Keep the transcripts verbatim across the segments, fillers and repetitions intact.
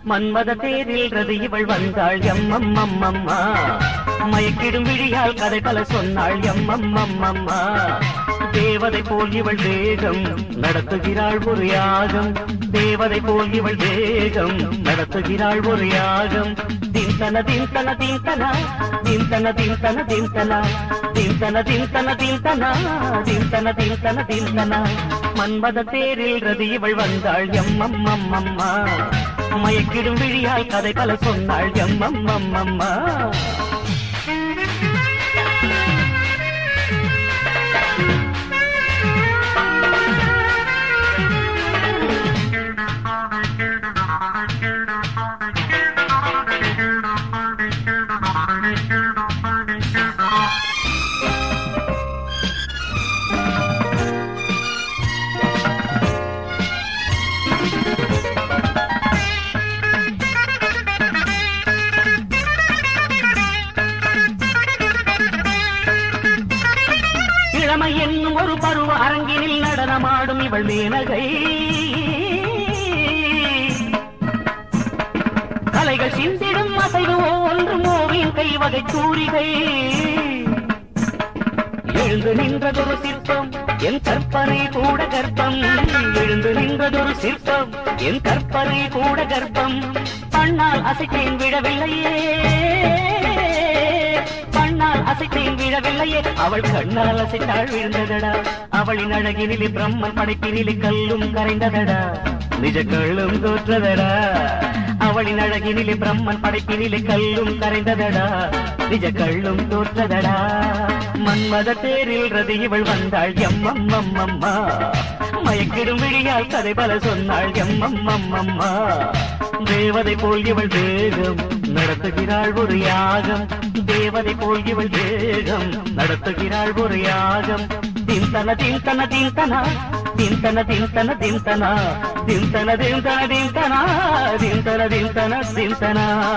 மன்மத தேரில் ரதி இவள் வந்தாள் எம்மம்மம்மம்மா மயக்கிடும் விழியால் கதை பல சொன்னாள் எம்மம்மம்மம்மா தேவதை போல் இவள் வேகம் நடத்துகிறாள் ஒரு யாகம் தேவதை போல் இவள் வேகம் நடத்துகிறாள் ஒரு யாகம் தின்தன தின்தன தின்தன தின்தன தின்தன தின்தன தின்தன தின்தன தின்தன தின்தன தின்தன தின்தன மன்மத தேரில் ரதி இவள் வந்தாள் எம்மம்மம்மம்மா மயக்கிடும் விழியால் கதை பல சொன்னாள் எம்மம்மம்மம்மா என்னும் ஒரு பருவ அரங்கினில் நடனமாடும் இவள் மேனகை கலைகள் சிந்திடும் அசைவு ஒன்று மோவின் கைவகை தூரிகை எழுந்து நின்றதொரு சிற்பம் என் கற்பனை கூட கற்பம் எழுந்து நின்றதொரு சிற்பம் என் கற்பனை கூட கற்பம் பண்ணால் அசைத்தேன் விடவில்லையே பண்ணால் அசைத்தேன் விழவில்லையே அவள் கண்ணால் அசைத்தாள் விழுந்ததடா அவளின் அழகினிலே பிரம்மன் படைப்பினிலே கல்லும் கரைந்ததடா நிஜ கள்ளும் தோற்றதடா அவளின் அழகினிலே பிரம்மன் படைப்பினிலே கல்லும் கரைந்ததடா நிஜ கள்ளும் தோற்றதடா மன்மத தேரில் ரதி இவள் வந்தாள் எம்மம்மம்மம்மா மயக்கிடும் விழியால் கதை பல சொன்னாள் எம்மம்மம்மம்மா தேவதை போல் இவள் வேகம் நடத்துகிறாள் ஒரு யாகம் தேவதை போல் இவள் வேகம் நடத்துகிறாள் ஒரு யாகம் தின்தன தின்தன தின்தன தின்தன தின்தன தின்தன தின்தன தின்தன தின்தன தின்தன தின்தன தின்தன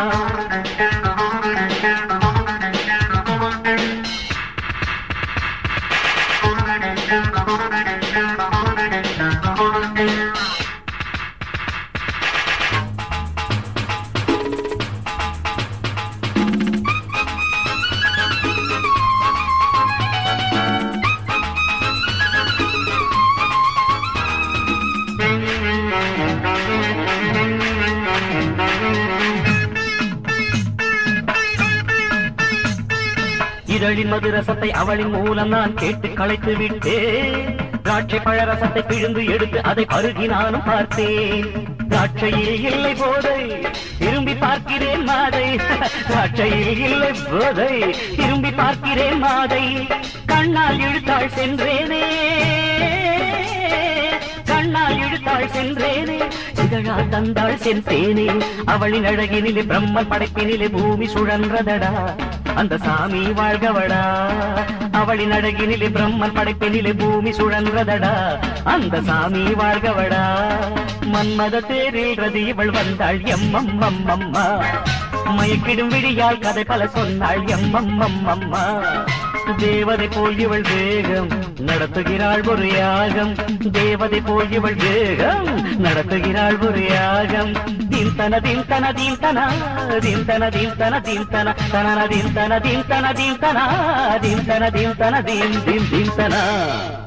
இதழின் மதுரசத்தை அவளின் மூலம் நான் கேட்டு களைத்து விட்டேன் திராட்சை பழரசத்தை பிழிந்து எடுத்து அதை அருகி நானும் பார்த்தேன் திராட்சையில் இல்லை போதை திரும்பி பார்க்கிறேன் மாதை திராட்சையில் இல்லை போதை திரும்பி பார்க்கிறேன் மாதை கண்ணால் இழுத்தாள் சென்றேனே கண்ணால் இழுத்தாள் சென்றேனே இதழால் தந்தாள் சென்றேனே அவளின் அழகினிலே பிரம்மன் படைப்பினிலே பூமி சுழன்றதடா அந்த சாமி வாழ்கவடா அவளின் அழகினிலே பிரம்மன் படைப்பினிலே பூமி சுழன்றதடா அந்த சாமி வாழ்கவடா மன்மத தேரில் ரதி இவள் வந்தாள் எம்மம்மம்மம்மா மயக்கிடும் விழியால் கதை பல சொன்னாள் எம்மம்மம்மம்மா தேவதை போல் இவள் வேகம் நடத்துகிறாள் ஒரு யாகம் தேவதை போல் இவள் வேகம் நடத்துகிறாள் ஒரு யாகம் தின்தன தின்தன தின்தன தின்தன தின்தன தின்தன தனன தின்தன தின்தன தின்தன தின்தன தின்தன தின் தின் தின்தன